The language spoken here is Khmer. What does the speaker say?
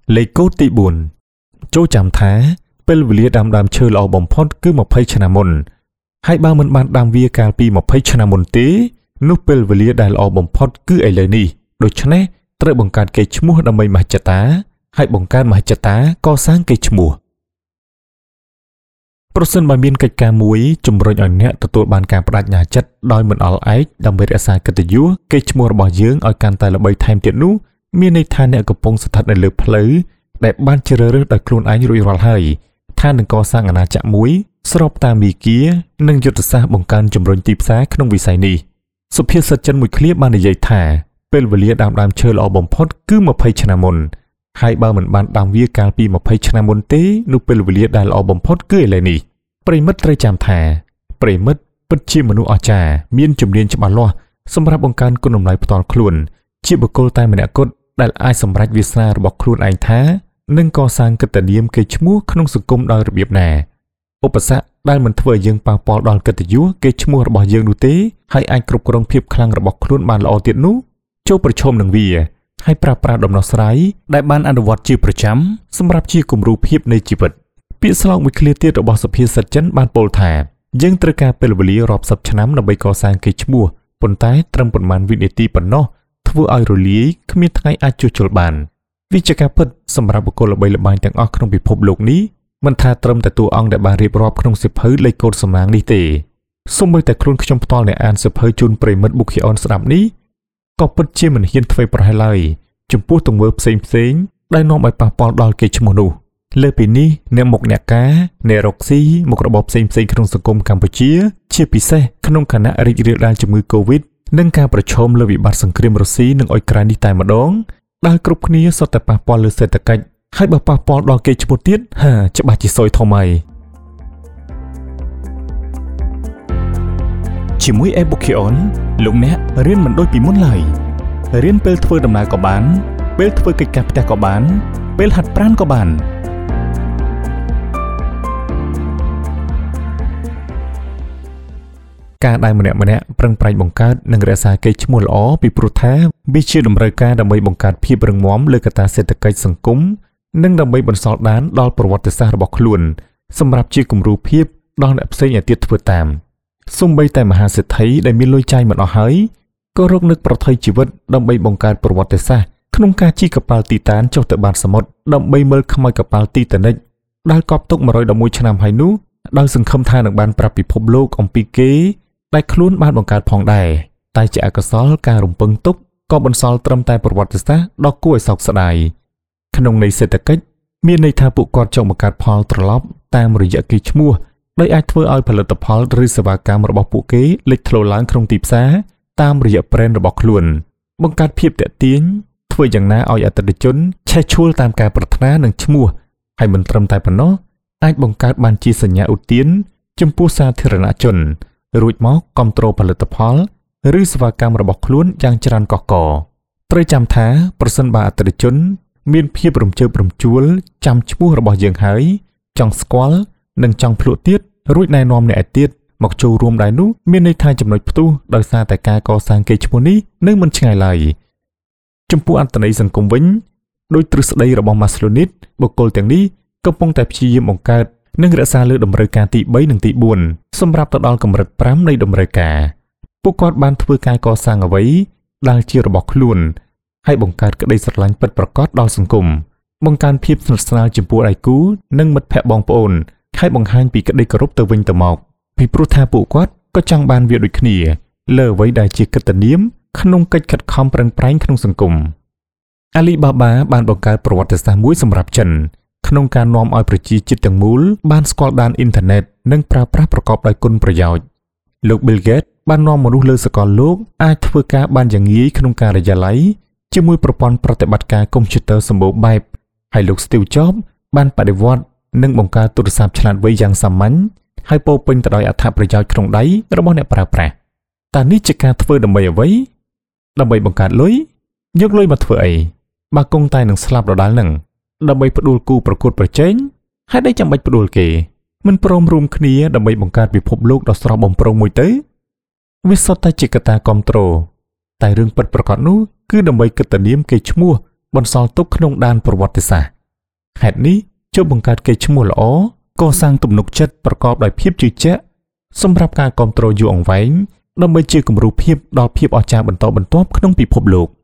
លេខកូដទី4ចូលចាំថាពេលវេលាដាំដើមឈើល្អបំផុតគឺ20ឆ្នាំមុនហើយបើមិនបានដាំវាកាលពី20ឆ្នាំមុនទេនោះពេលវេលាដែលល្អបំផុតគឺឥឡូវនេះដូច្នេះត្រូវបង្កើតកេរ្តិ៍ឈ្មោះដើម្បីមហិច្ឆតាហើយបង្កើតមហិច្ឆតាកសាងកេរ្តិ៍ឈ្មោះប្រសិនបើមានកិច្ចការមួយជំរុញឲ្យអ្នកទទួលបានការបដិញ្ញាចិត្តដោយមិនអល់ឯកដើម្បីរក្សាកិត្តិយសកេរ្តិ៍ឈ្មោះរបស់យើងឲ្យកាន់តែល្បីថែមទៀតនោះមានន័យថាអ្នកកំពុងស្ថិតនៅលើផ្លូវដែលបានជ្រើសរើសដោយខ្លួនឯងរួចរាល់ហើយថានឹងកសាងអាណាចក្រមួយស្របតាមមាគ៌ានិងយុទ្ធសាស្ត្របង្កើនជំរុញទីផ្សារក្នុងវិស័យនេះសុភាសិតចិនមួយឃ្លាបាននិយាយថាពេលវេលាដាំដើមឈើល្អបំផុតគឺ20ឆ្នាំមុនហើយបើមិនបានដាំវាកាលពី20ឆ្នាំមុនទេនោះពេលវេលាដែលល្អបំផុតគឺឥឡូវនេះប្រិមិត្តត្រូវចាំថាប្រិមិត្តពិតជាមនុស្សអស្ចារ្យមានជំនាញច្បាស់លាស់សម្រាប់បង្កើនគុណតម្លៃផ្ទាល់ខ្លួនជាបុគ្គលតែម្នាក់គត់ដែលអាចសម្រេចវាសនារបស់ខ្លួនឯងថានឹងកសាងកិត្តិនាមកេរ្តិ៍ឈ្មោះក្នុងសង្គមដោយរបៀបណាឧបសគ្គដែលមិនធ្វើឲ្យយើងប៉ះពាល់ដល់កិត្តិយសកេរ្តិ៍ឈ្មោះរបស់យើងនោះទេហើយអាចគ្រប់គ្រងភាពខ្លាំងរបស់ខ្លួនបានល្អទៀតនោះចូលប្រឈមនឹងវាហើយប្រើប្រាស់ដំណោះស្រាយដែលបានអនុវត្តជាប្រចាំសម្រាប់ជាគំរូភាពនៃជីវិតពាក្យស្លោកមួយឃ្លាទៀតរបស់សុភាសិតចិនបានពោលថាយើងត្រូវការពេលវេលារាប់សិបឆ្នាំដើម្បីកសាងកេរ្តិ៍ឈ្មោះប៉ុន្តែត្រឹមប៉ុន្មានវិនាទីប៉ុណ្ណោះធ្វើឲ្យរលាយគ្មានថ្ងៃអាចជួសជុលបានវាជាការពិតសម្រាប់បុគ្គលល្បីល្បាញទាំងអស់ក្នុងពិភពលោកនេះមិនថាត្រឹមតែតួអង្គដែលបានរៀបរាប់ក្នុងសៀវភៅលេខកូដសំណាងនេះទេសូម្បីតែខ្លួនខ្ញុំផ្ទាល់អ្នកអានសៀវភៅជូនប្រិមិត្តបុគ្គលស្ដាប់នេះក៏ពិតជាមិនហ៊ានធ្វើប្រហែលឡើយចំពោះទង្វើផ្សេងដែលនាំឲ្យប៉ះពាល់ដល់កេរ្តិ៍ឈ្មោះនោះលើពីនេះអ្នកមុខអ្នកការអ្នករកស៊ីមុខរបរផ្សេងក្នុងសង្គមកម្ពុជាជាពិសេសក្នុងខណៈរីករាលដាលជំងឺ Covid និងការប្រឈមលើវិបត្តិសង្គ្រាមរុស្ស៊ីនិងអ៊ុយក្រែននេះតែម្ដងដែលគ្រប់គ្នាសុទ្ធតែប៉ះពាល់លើសេដ្ឋកិច្ចហើយបើប៉ះពាល់ដល់កេរ្តិ៍ឈ្មោះទៀតច្បាស់ជាសយធំហើយជាមួយ Ebookyon លោកអ្នករៀនមិនដូចពីមុនឡើយរៀនពេលធ្វើដំណើរក៏បានពេលធ្វើកិច្ចការផ្ទះក៏បានពេលហាត់ប្រាណក៏បានការដែលម្នាក់ប្រឹងប្រែងបង្កើតនិងរក្សាកេរ្តិ៍ឈ្មោះល្អពីព្រោះថាវាជាតម្រូវការដើម្បីបង្កើតភាពរឹងមាំលើកត្តាសេដ្ឋកិច្ចសង្គមនិងដើម្បីបន្សល់ដានដល់ប្រវត្តិសាស្ត្ររបស់ខ្លួនសម្រាប់ជាគំរូភាពដល់អ្នកផ្សេងឲ្យទៀតធ្វើតាមសូម្បីតែមហាសេដ្ឋីដែលមានលុយចាយមិនអស់ហើយក៏រកនឹកប្រថុយជីវិតដើម្បីបង្កើតប្រវត្តិសាស្ត្រក្នុងការជិះកប៉ាល់ទីតានចុះទៅបាតសមុទ្រដើម្បីមើលខ្មោចកប៉ាល់ទីតានិកដែលកប់ទុក111ឆ្នាំហើយនោះដោយសង្ឃឹមថានឹងបានប្រាប់ពិភពលោកអំពីគេដែលខ្លួនបានបង្កើតផងដែរតែជាអកុសលការរំពឹងទុកក៏បន្សល់ត្រឹមតែប្រវត្តិសាស្ត្រដ៏គួរឲ្យសោកស្ដាយក្នុងន័យសេដ្ឋកិច្ចមានន័យថាពួកគាត់ចង់បង្កើតផលត្រឡប់តាមរយៈកេរ្តិ៍ឈ្មោះដោយអាចធ្វើឲ្យផលិតផលឬសេវាកម្មរបស់ពួកគេលេចធ្លោឡើងក្នុងទីផ្សារតាមរយៈ brand របស់ខ្លួនបង្កើតភាពទាក់ទាញធ្វើយ៉ាងណាឲ្យអតិថិជនឆេះឆួលតាមការប្រាថ្នានិងឈ្មោះហើយមិនត្រឹមតែប៉ុណ្ណោះអាចបង្កើតបានជាសញ្ញាឧទានចំពោះសាធារណជនរួចមកគ្រប់គ្រងផលិតផលឬសេវាកម្មរបស់ខ្លួនយ៉ាងច្រើនកកកត្រូវចាំថាប្រសិនបើអតិថិជនមានភាពរំជើបរំជួលចាំឈ្មោះរបស់យើងហើយចង់ស្គាល់និងចង់ភ្លក់ទៀតរួចណែនាំអ្នកឯទៀតមកចូលរួមដែរនោះមានន័យថាចំណុចផ្ទុះដោយសារតែការកសាងកេរ្តិ៍ឈ្មោះនេះនៅមិនឆ្ងាយឡើយចំពោះអត្ថន័យសង្គមវិញដោយទ្រឹស្ដីរបស់ Maslow បុគ្គលទាំងនេះកំពុងតែព្យាយាមបង្កើតនិងរក្សាលើតម្រូវការទី3និងទី4សម្រាប់ទៅដល់កម្រិត5នៃតម្រូវការពួកគាត់បានធ្វើការកសាងអ្វីដែលជារបស់ខ្លួនហើយបង្កើតក្តីស្រឡាញ់ពិតប្រាកដដល់សង្គមបង្កើនភាពស្និទ្ធស្នាលចំពោះដៃគូនិងមិត្តភក្តិបងប្អូនហើយបង្ហាញពីក្តីគោរពទៅវិញទៅមកពីព្រោះថាពួកគាត់ក៏ចង់បានវាដូចគ្នាលើអ្វីដែលជាកិត្តិនាមក្នុងកិច្ចខិតខំប្រឹងប្រែងក្នុងសង្គម Alibaba បានបង្កើតប្រវត្តិសាស្ត្រមួយសម្រាប់ចិនក្នុងការនាំឲ្យប្រជាជាតិទាំងមូលបានស្គាល់ដានអ៊ីនធឺណិតនិងប្រើប្រាស់ប្រកបដោយគុណប្រយោជន៍លោក Bill Gates បាននាំមនុស្សលើសកលលោកអាចធ្វើការបានយ៉ាងងាយក្នុងការិយាល័យជាមួយប្រព័ន្ធប្រតិបត្តិការកុំព្យូទ័រសម្បូរបែបហើយលោក Steve Jobs បានបដិវត្តនិងបង្កើតទូរស័ព្ទឆ្លាតវៃយ៉ាងសាមញ្ញហើយពោរពេញទៅដោយអត្ថប្រយោជន៍ក្នុងដៃរបស់អ្នកប្រើប្រាស់តើនេះជាការធ្វើដើម្បីអ្វីដើម្បីបង្កើតលុយយកលុយមកធ្វើអីបើគង់តែនឹងស្លាប់ដដែលនឹងដើម្បីផ្ដួលគូប្រកួតប្រជែងហើយដែលចាំបាច់ផ្ដួលគេមិនព្រមរួមគ្នាដើម្បីបង្កើតពិភពលោកដ៏ស្រស់បំព្រងមួយទៅវាសុទ្ធតែជាកត្តាគ្រប់គ្រងតែរឿងពិតប្រាកដនោះគឺដើម្បីកិត្តិនាមកេរ្តិ៍ឈ្មោះបន្សល់ទុកក្នុងដានប្រវត្តិសាស្ត្រហេតុនេះជួយបង្កើតកេរ្តិ៍ឈ្មោះល្អកសាងទំនុកចិត្តប្រកបដោយភាពជឿជាក់សម្រាប់ការគ្រប់គ្រងយូរអង្វែងដើម្បីជាគំរូភាពដល់ភាពអស្ចារ្យបន្តបន្ទាប់ក្នុងពិភពលោក